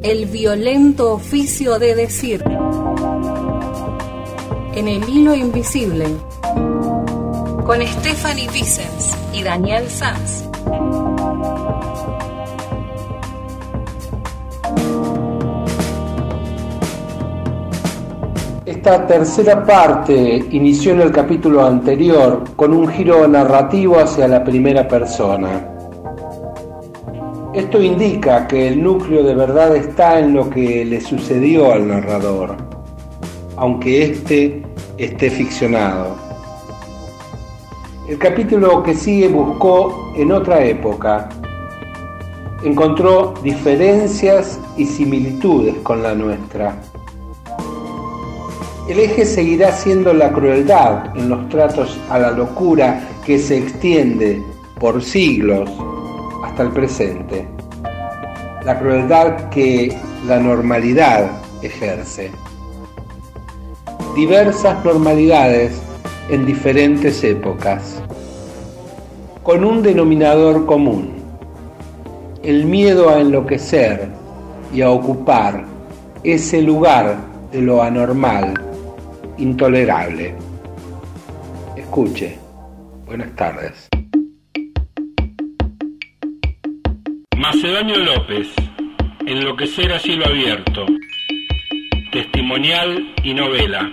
el violento oficio de decir. En el hilo invisible, con Stephanie Vicens y Daniel Sanz. Esta tercera parte inició en el capítulo anterior con un giro narrativo hacia la primera persona. Esto indica que el núcleo de verdad está en lo que le sucedió al narrador, aunque éste esté ficcionado. El capítulo que sigue buscó en otra época. Encontró diferencias y similitudes con la nuestra. El eje seguirá siendo la crueldad en los tratos a la locura que se extiende por siglos hasta el presente. La crueldad que la normalidad ejerce. Diversas normalidades en diferentes épocas, con un denominador común: el miedo a enloquecer y a ocupar ese lugar de lo anormal, intolerable. Escuche. Buenas tardes. Macedonio López, Enloquecer a cielo abierto, testimonial y novela.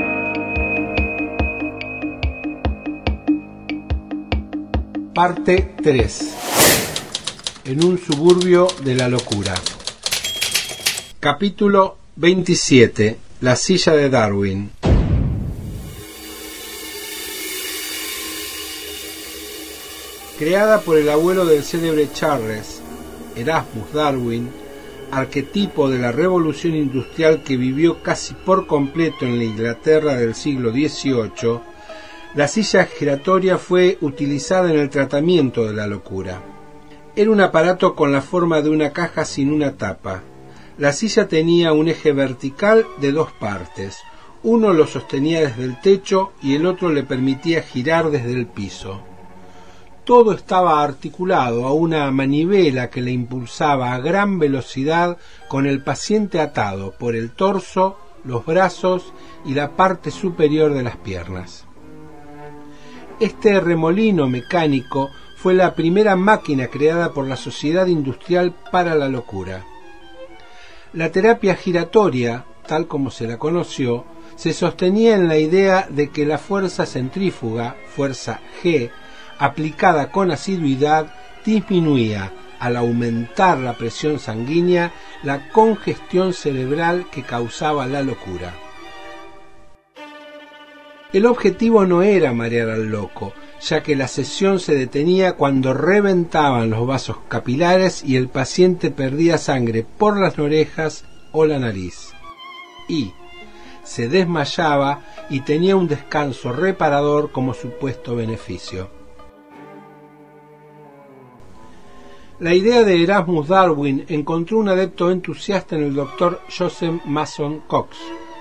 Parte 3. En un suburbio de la locura. Capítulo 27. La silla de Darwin. Creada por el abuelo del célebre Charles, Erasmus Darwin, arquetipo de la revolución industrial que vivió casi por completo en la Inglaterra del siglo XVIII, la silla giratoria fue utilizada en el tratamiento de la locura. Era un aparato con la forma de una caja sin una tapa. La silla tenía un eje vertical de dos partes. Uno lo sostenía desde el techo y el otro le permitía girar desde el piso. Todo estaba articulado a una manivela que le impulsaba a gran velocidad con el paciente atado por el torso, los brazos y la parte superior de las piernas. Este remolino mecánico fue la primera máquina creada por la Sociedad Industrial para la Locura. La terapia giratoria, tal como se la conoció, se sostenía en la idea de que la fuerza centrífuga, fuerza G, aplicada con asiduidad, disminuía, al aumentar la presión sanguínea, la congestión cerebral que causaba la locura. El objetivo no era marear al loco, ya que la sesión se detenía cuando reventaban los vasos capilares y el paciente perdía sangre por las orejas o la nariz. Y se desmayaba y tenía un descanso reparador como supuesto beneficio. La idea de Erasmus Darwin encontró un adepto entusiasta en el Dr. Joseph Mason Cox,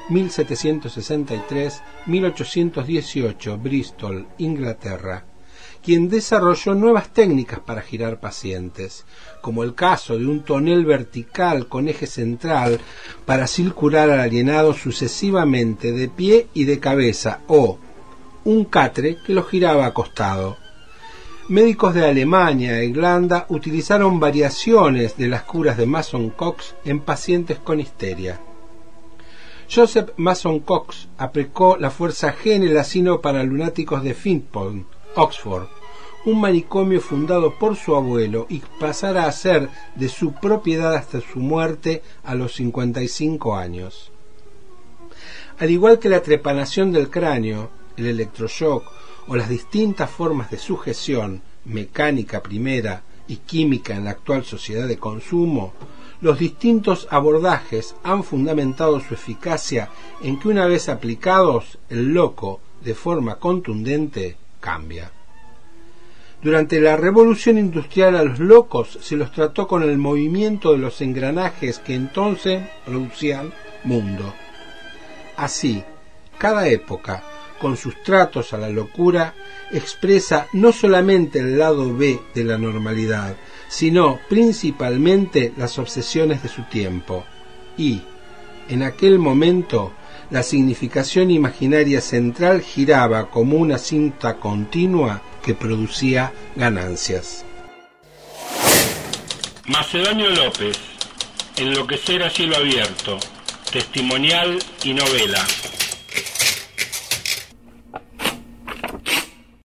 1763-1818, Bristol, Inglaterra, quien desarrolló nuevas técnicas para girar pacientes, como el caso de un tonel vertical con eje central para circular al alienado sucesivamente de pie y de cabeza, o un catre que lo giraba acostado. Médicos de Alemania e Irlanda utilizaron variaciones de las curas de Mason Cox en pacientes con histeria. Joseph Mason Cox aplicó la fuerza G en el asilo para lunáticos de Finchley, Oxford, un manicomio fundado por su abuelo y pasará a ser de su propiedad hasta su muerte a los 55 años. Al igual que la trepanación del cráneo, el electroshock o las distintas formas de sujeción, mecánica primera y química en la actual sociedad de consumo, los distintos abordajes han fundamentado su eficacia en que una vez aplicados, el loco, de forma contundente, cambia. Durante la revolución industrial a los locos se los trató con el movimiento de los engranajes que entonces producían mundo. Así, cada época, con sus tratos a la locura, expresa no solamente el lado B de la normalidad, sino principalmente las obsesiones de su tiempo. Y, en aquel momento, la significación imaginaria central giraba como una cinta continua que producía ganancias. Macedonio López, Enloquecer a cielo abierto, testimonial y novela.